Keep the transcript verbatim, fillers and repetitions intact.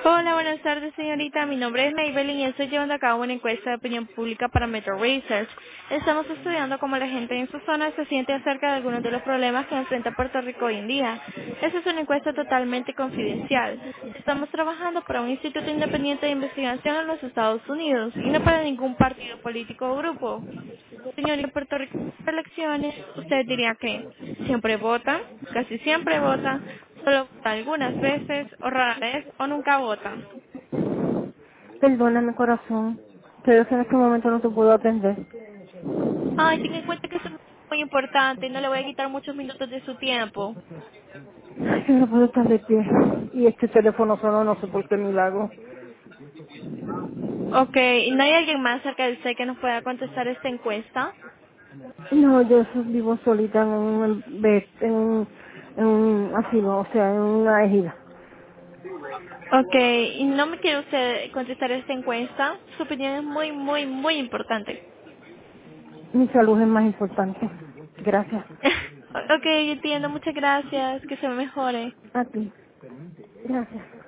Hola, buenas tardes, señorita. Mi nombre es Maybelline y estoy llevando a cabo una encuesta de opinión pública para Metro Research. Estamos estudiando cómo la gente en su zona se siente acerca de algunos de los problemas que enfrenta Puerto Rico hoy en día. Esta es una encuesta totalmente confidencial. Estamos trabajando para un instituto independiente de investigación en los Estados Unidos y no para ningún partido político o grupo. Señorita, en Puerto Rico, elecciones, usted diría que siempre vota, casi siempre vota, solo vota algunas veces, o rara vez, o nunca vota. Perdóname, corazón, pero es que en este momento no te puedo atender. Ay, ten en cuenta que eso es muy importante y no le voy a quitar muchos minutos de su tiempo. Yo no puedo estar de pie. Y este teléfono sonó, no sé por qué milagro. Ok, ¿y no hay alguien más cerca de usted que nos pueda contestar esta encuesta? No, yo so- vivo solita en un, ve- en un, en un asilo, o sea, en una ejida. Ok, ¿y no me quiere usted contestar esta encuesta? Su opinión es muy, muy, muy importante. Mi salud es más importante. Gracias. Ok, entiendo, muchas gracias, que se mejore. A ti. Gracias.